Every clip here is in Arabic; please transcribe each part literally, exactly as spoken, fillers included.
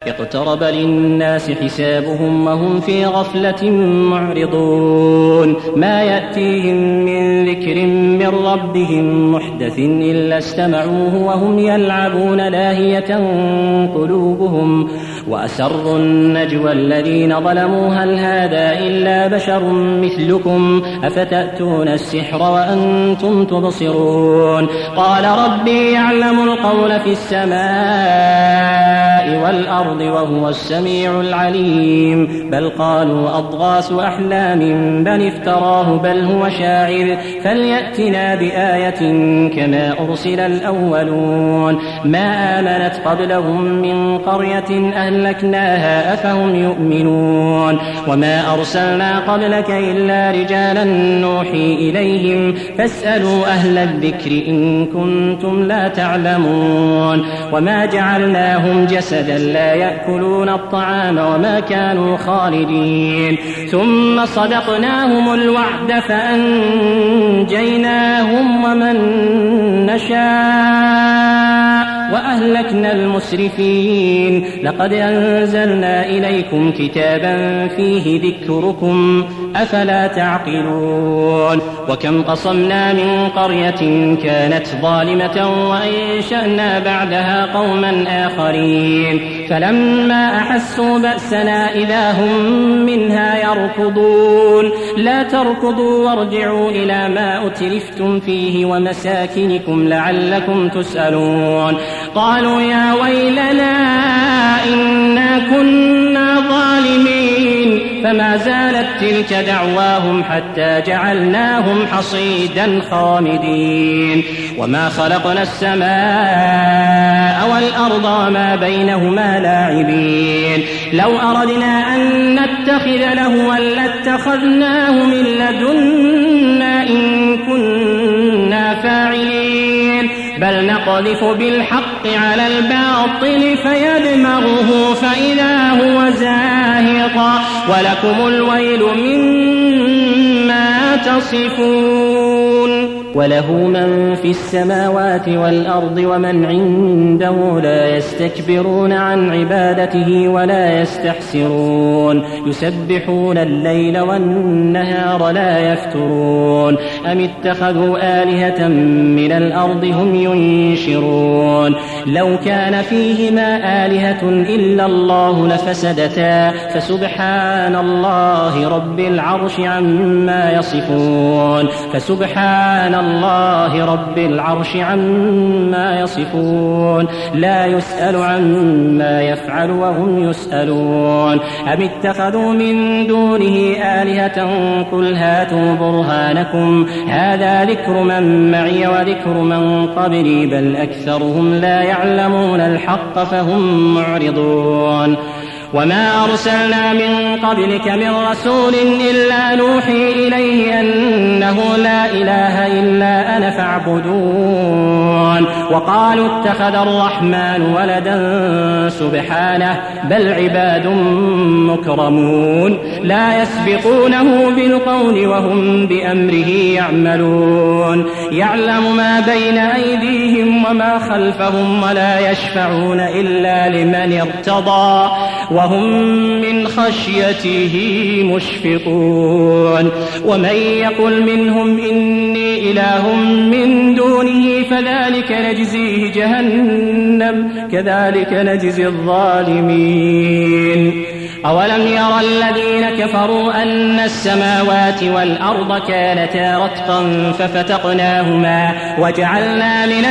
اقترب للناس حسابهم وهم في غفلة معرضون ما يأتيهم من ذكر من ربهم محدث إلا استمعوه وهم يلعبون لاهية قلوبهم وأسروا النجوى الذين ظلموا هل هذا إلا بشر مثلكم أفتأتون السحر وأنتم تبصرون قال ربي يعلم القول في السماء والأرض وهو السميع العليم بل قالوا أضغاث أحلام بل افتراه بل هو شاعر فليأتنا بآية كما أرسل الأولون ما آمنت قبلهم من قرية أهلكناها أفهم يؤمنون وما أرسلنا قبلك إلا رجالا نوحي إليهم فاسألوا أهل الذكر إن كنتم لا تعلمون وما جعلناهم جسدا لا يأكلون الطعام وما كانوا خالدين ثم صدقناهم الوعد فأنجيناهم ومن نشاء وأهلكنا المسرفين لقد أنزلنا إليكم كتابا فيه ذكركم أفلا تعقلون وكم قصمنا من قرية كانت ظالمة وأنشأنا بعدها قوما آخرين فلما أحسوا بأسنا إذا هم منها يركضون لا تركضوا وارجعوا إلى ما أترفتم فيه ومساكنكم لعلكم تسألون قالوا يا ويلنا إنا كنا ظالمين فما زالت تلك دعواهم حتى جعلناهم حصيدا خامدين وما خلقنا السماء والأرض وما بينهما لاعبين لو أردنا أن نتخذ لهوا لاتخذناه من لدنا إن كنا فاعلين بل نقذف بالحق على الباطل فيدمغه فإذا هو زاهق ولكم الويل مما تصفون وله من في السماوات والأرض ومن عنده لا يستكبرون عن عبادته ولا يستحسرون يسبحون الليل والنهار لا يفترون أم اتخذوا آلهة من الأرض هم ينشرون لو كان فيهما آلهة إلا الله لفسدتا فسبحان الله رب العرش عما يصفون فسبحان الله رب العرش عما يصفون لا يسأل عما يفعل وهم يسألون أم اتخذوا من دونه آلهة قل هاتوا برهانكم هذا ذكر من معي وذكر من قبلي بل أكثرهم لا يعلمون الحق فهم معرضون وما أرسلنا من قبلك من رسول إلا نوحي إليه أنه لا إله إلا أنا فاعبدون وقالوا اتخذ الرحمن ولدا سبحانه بل عباد مكرمون لا يسبقونه بالقول وهم بأمره يعملون يعلم ما بين أيديهم وما خلفهم ولا يشفعون إلا لمن ارتضى وهم من خشيته مشفقون ومن يقل منهم إني إله من دونه فذلك نجزيه جهنم كذلك نجزي الظالمين أولم يرى الذين كفروا أن السماوات والأرض كانتا رتقا ففتقناهما وجعلنا من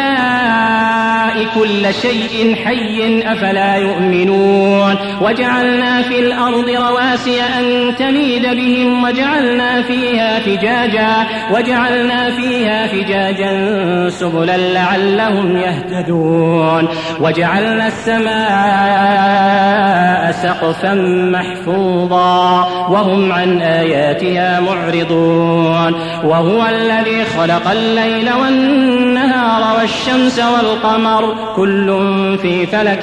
الماء كل شيء حي أفلا يؤمنون وجعلنا في الأرض رواسي أن تميد بهم وجعلنا فيها فجاجا وجعلنا فيها فجاجا سبلا لعلهم يهتدون وجعلنا السماء سقفا محفوظا وهم عن آياتها معرضون وهو الذي خلق الليل والنهار والشمس والقمر كل في فلك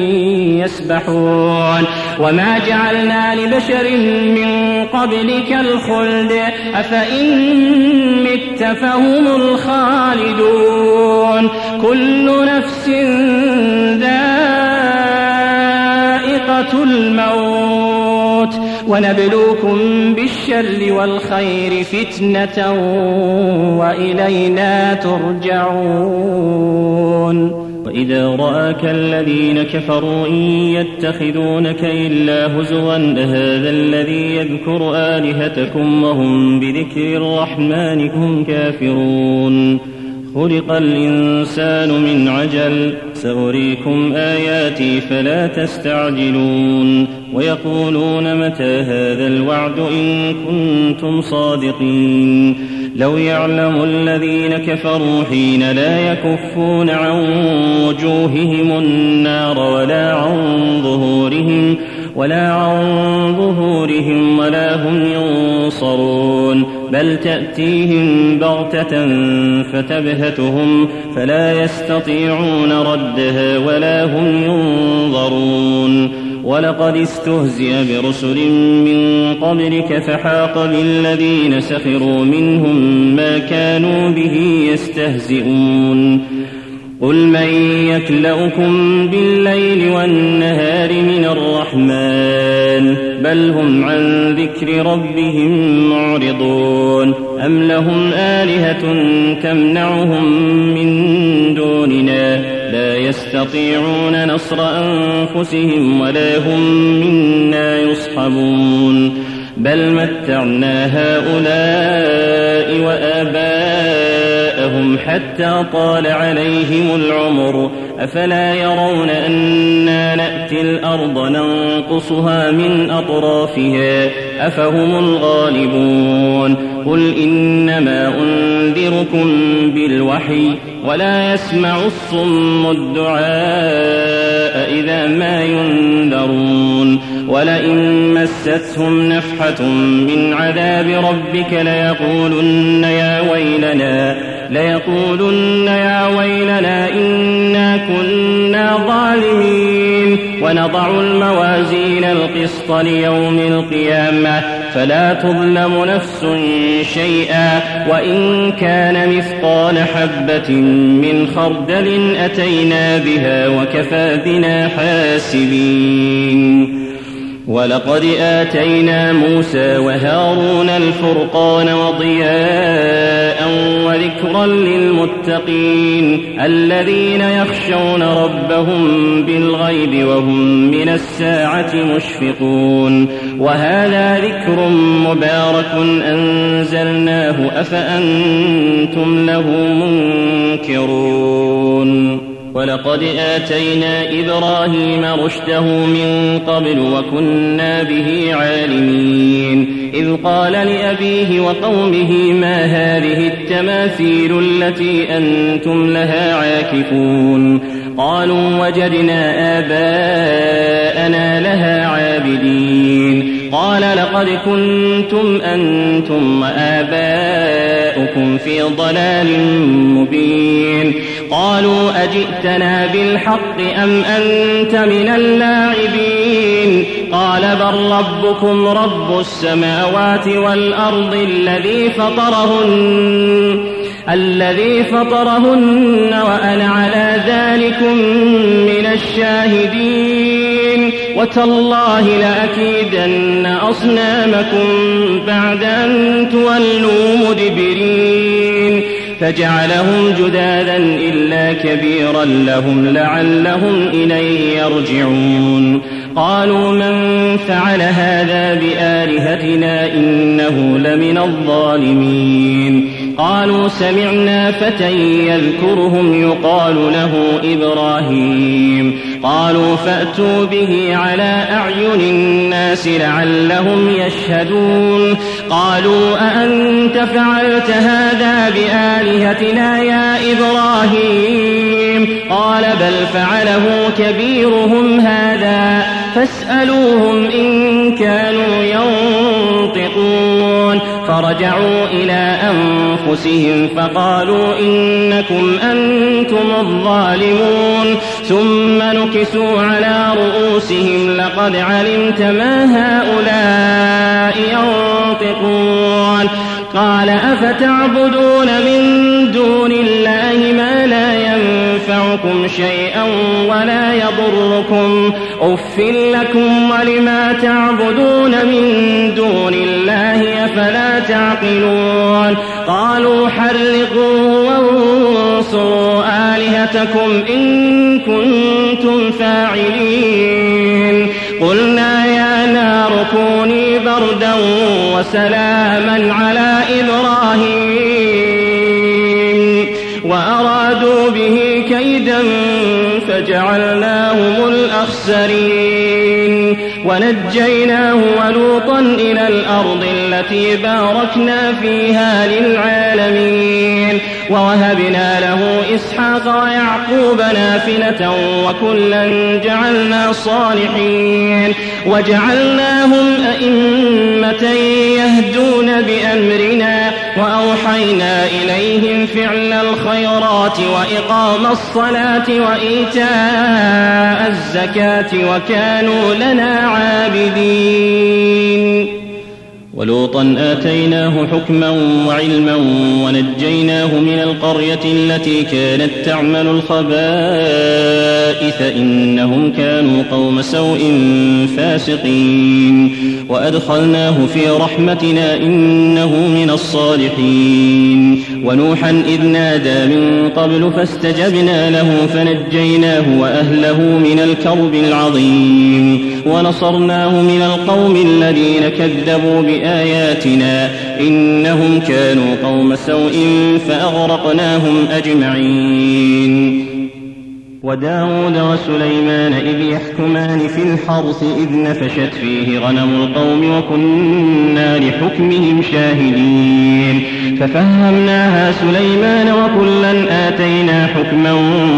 يسبحون وما جعلنا لبشر من قبلك الخلد أفإن مت فهم الخالدون كل نفس ذائقة ذكرة الموت ونبلوكم بالشر والخير فتنة وإلينا ترجعون. وإذا رآك الذين كفروا إن يتخذونك إلا هزوا أهذا الذي يذكر آلهتكم وهم بذكر الرحمن هم كافرون. خلق الإنسان من عجل سأريكم آياتي فلا تستعجلون. ويقولون متى هذا الوعد إن كنتم صادقين. لو يعلم الذين كفروا حين لا يكفون عن وجوههم النار ولا عن ظهورهم ولا عن ظهورهم ولا هم ينصرون بل تأتيهم بغتة فتبهتهم فلا يستطيعون ردها ولا هم ينظرون. ولقد استهزئ برسل من قبلك فحاق بالذين سخروا منهم ما كانوا به يستهزئون. قل من يكلؤكم بالليل والنهار من الرحمن بل هم عن ذكر ربهم معرضون. أم لهم آلهة تمنعهم من دوننا لا يستطيعون نصر أنفسهم ولا هم منا يصحبون. بل متعنا هؤلاء وآباءهم حتى طال عليهم العمر أفلا يرون أنا نأتي الأرض ننقصها من أطرافها أفهم الغالبون. قل إنما أنذركم بالوحي ولا يسمع الصم الدعاء إذا ما ينذرون. ولئن مستهم نفحة من عذاب ربك ليقولن يا ويلنا ليقولن يا ويلنا إنا كنا ظالمين. ونضع الموازين القسط ليوم القيامة فلا تظلم نفس شيئا وإن كان مثقال حبة من خردل أتينا بها وكفى بنا حاسبين. ولقد آتينا موسى وهارون الفرقان وضياء وذكرا للمتقين الذين يخشون ربهم بالغيب وهم من الساعة مشفقون. وهذا ذكر مبارك أنزلناه أفأنتم له منكرون. ولقد آتينا إبراهيم رشده من قبل وكنا به عالمين. إذ قال لأبيه وقومه ما هذه التماثيل التي أنتم لها عاكفون. قالوا وجدنا آباءنا لها عابدين. قال لقد كنتم أنتم وآباؤكم في ضلال مبين. قالوا أجئتنا بالحق أم أنت من اللاعبين. قال بل ربكم رب السماوات والأرض الذي فطرهن الذي فطرهن وأنا على ذلكم من الشاهدين. وتالله لأكيدن أصنامكم بعد أن تولوا مدبرين. فجعلهم جذاذا إلا كبيرا لهم لعلهم إليه يرجعون. قالوا من فعل هذا بآلهتنا إنه لمن الظالمين. قالوا سمعنا فتى يذكرهم يقال له إبراهيم. قالوا فأتوا به على أعين الناس لعلهم يشهدون. قالوا أأنت فعلت هذا بآلهتنا يا إبراهيم. قال بل فعله كبيرهم هذا فاسألوهم إن كانوا ينطقون. فرجعوا إلى أنفسهم فقالوا إنكم أنتم الظالمون. ثم نكسوا على رؤوسهم لقد علمت ما هؤلاء ينطقون. قال أفتعبدون من دون الله ما لا ينفعكم ينفعكم شيئا ولا يضركم أف لكم ولما تعبدون من دون الله أفلا تعقلون قالوا حرقوا وانصروا آلهتكم إن كنتم فاعلين قلنا يا نار كوني بردا وسلاما على إبراهيم وأرادوا به كيدا فجعلناهم الأخسرين ونجيناه ولوطا إلى الأرض التي باركنا فيها للعالمين ووهبنا له إسحاق ويعقوب نافلة وكلا جعلنا صالحين وجعلناهم أئمة يهدون بأمرنا وأوحينا إليهم فعل الخيرات وإقام الصلاة وإيتاء الزكاة وكانوا لنا عابدين ولوطا آتيناه حكما وعلما ونجيناه من القرية التي كانت تعمل الخبائث إنهم كانوا قوم سوء فاسقين وأدخلناه في رحمتنا إنه من الصالحين ونوحا إذ نادى من قبل فاستجبنا له فنجيناه وأهله من الكرب العظيم ونصرناه من القوم الذين كذبوا بآياتنا إنهم كانوا قوم سوء فأغرقناهم أجمعين وداود وسليمان إذ يحكمان في الحرث إذ نفشت فيه غنم القوم وكنا لحكمهم شاهدين ففهمناها سليمان وكلا آتينا حكما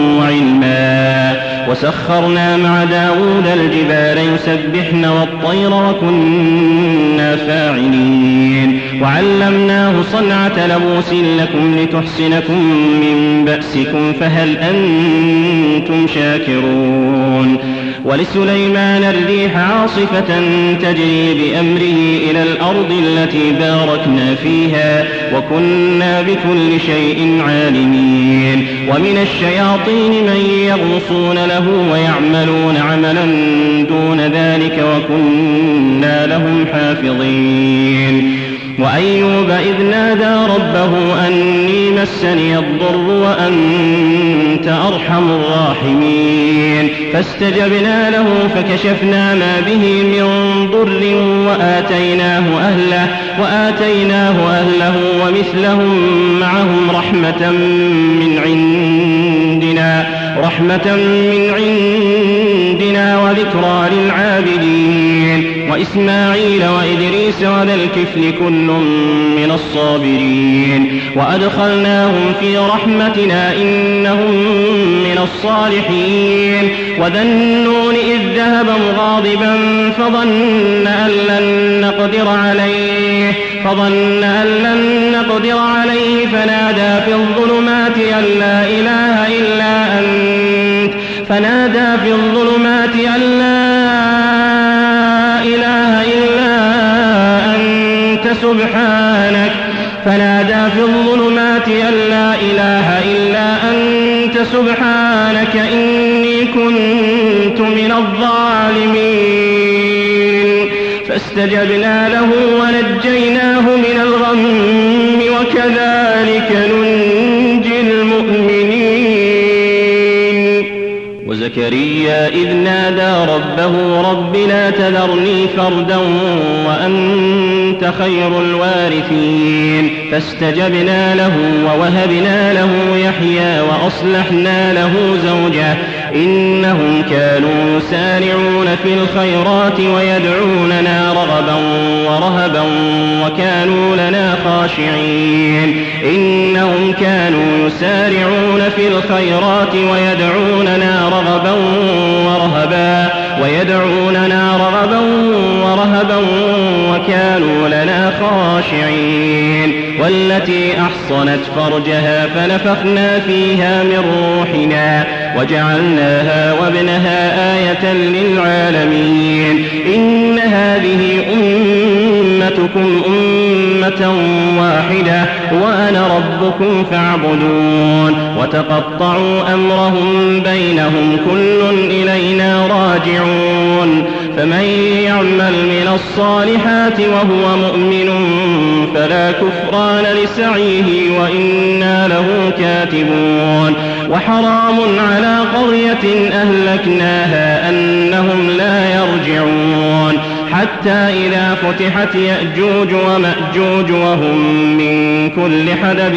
وعلما وسخرنا مع داود الجبال يسبحن والطير وكنا فاعلين وعلمناه صنعة لبوس لكم لتحسنكم من بأسكم فهل أنتم شاكرون ولسليمان الريح عاصفة تجري بأمره إلى الأرض التي باركنا فيها وكنا بكل شيء عالمين ومن الشياطين من يغوصون له ويعملون عملا دون ذلك وكنا لهم حافظين وأيوب إذ نادى ربه أني مسني الضر وأنت أرحم الراحمين فاستجبنا له فكشفنا ما به من ضر وآتيناه أهله وآتيناه أهله ومثلهم معهم رحمة من عندنا رحمة من عندنا وذكرى للعابدين وإسماعيل وإدريس وذا الكفل كل من الصابرين وأدخلناهم في رحمتنا إنهم من الصالحين وذا النون إذ ذهب مغاضبا فظن أن لن نقدر عليه فظن أن لن نقدر عليه فنادى في الظلمات أن لا إله إلا أنت فنادى في الظلمات أن لا إله إلا أنت سبحانك فنادى في الظلمات أن لا إله إلا أنت سبحانك إني كنت من الظالمين فاستجبنا له ونجيناه من الغم وكذلك ننجي المؤمنين وزكريا إذ نادى ربه رب لا تذرني فردا وأنت خير الوارثين فاستجبنا له ووهبنا له يحيى وأصلحنا له زوجه إنهم كانوا يسارعون في الخيرات ويدعوننا رغبا ورهبا وكانوا لنا خاشعين إنهم كانوا يسارعون في الخيرات ويدعوننا رغبا ورهبا ويدعوننا رغبا ورهبا وكانوا لنا خاشعين والتي أحصنت فرجها فنفخنا فيها من روحنا وجعلناها وابنها آية للعالمين إن هذه أمتكم أمة واحدة واحدة وأنا ربكم فاعبدون وتقطعوا أمرهم بينهم كل إلينا راجعون فمن يعمل من الصالحات وهو مؤمن فلا كفران لسعيه وإنا له كاتبون وحرام على قرية أهلكناها أنهم لا يرجعون حتى إذا فتحت يأجوج ومأجوج وهم من كل حدب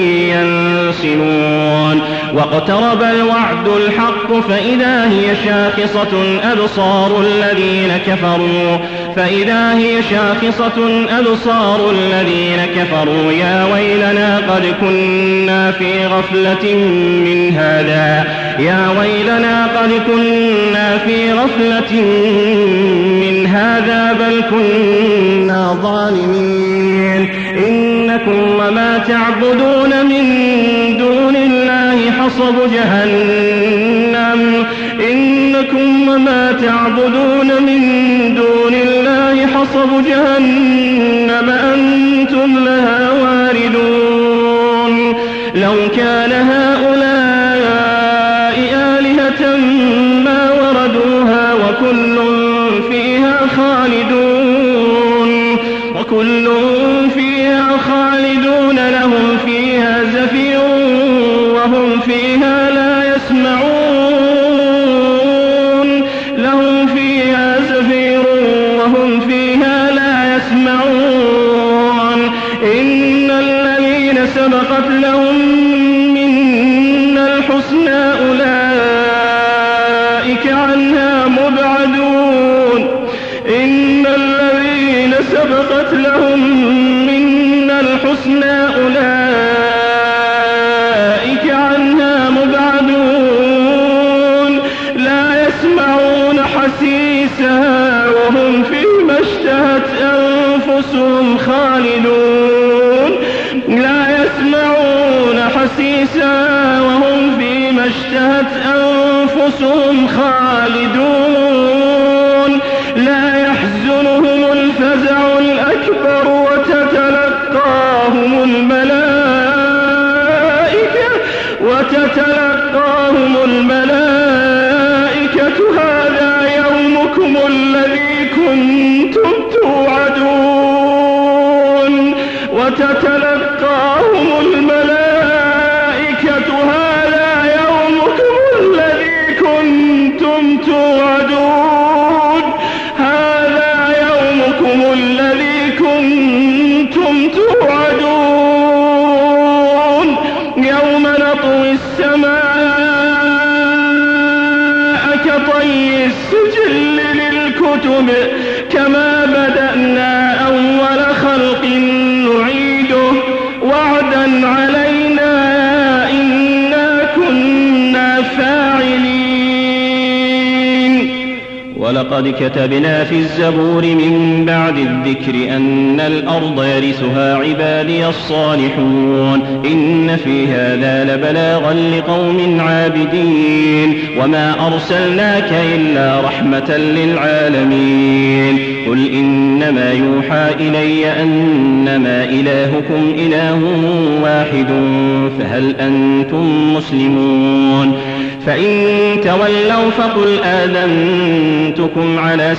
ينسلون واقترب الوعد الحق فإذا هي شاخصة أبصار الذين كفروا فإذا هي شاخصة أبصار الذين كفروا يا ويلنا قد كنا في غفلة من هذا يا ويلنا قد كنا في غفلة من هذا بل كنا ظالمين إنكم وما تعبدون من دون الله حصب جهنم إنكم وما تعبدون من دون الله حصب جهنم أنتم لها واردون لو كان هؤلاء آلهة ما وردوها وكل فيها خالدون وكل فيها خالدون لهم فيها زفير وهم فيها لا يسمعون لهم فيها زفير وهم فيها لا يسمعون إن الذين سبقت لهم منا الحسنى أولئك عنها مبعدون إن الذين سبقت لهم منا الحسنى أولئك عنها مبعدون لا يسمعون حسيسها وهم فيما اشتهت أنفسهم خالدون لا يسمعون حسيسها وهم فيما اشتهت أنفسهم خالدون لا يحزنهم الفزع الأكبر وتتلقاهم الملائكة وتتلقاهم الملائكة هذا يومكم الذي كنتم توعدون وتتلقاهم الملائكة هذا يومكم الذي كنتم توعدون هذا يومكم الذي كنتم توعدون يوم نطوي السماء كطي السجل للكتب كما بدأنا أول خلق نعيده وعدا علينا إنا كنا فاعلين ولقد كتبنا في الزبور من بعد الذكر أن الأرض يرثها عبادي الصالحون إن في هذا لبلاغا لقوم عابدين وما أرسلناك إلا رحمة للعالمين قل إنما يوحى إلي أنما إلهكم إله واحد فهل أنتم مسلمون فإن تولوا فقل آذنتكم على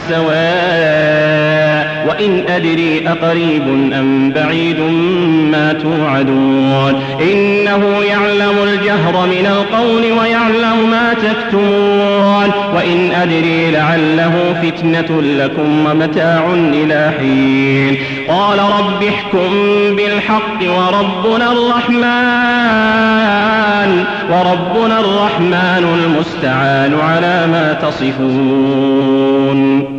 سواء وإن أدري أقريب أم بعيد ما توعدون إنه يعلم الجهر من القول ويعلم ما تكتمون وإن أدري لعله فتنة لكم ومتاع إلى حين قال رب احكم بالحق وربنا الرحمن وربنا الرحمن المستعان على ما تصفون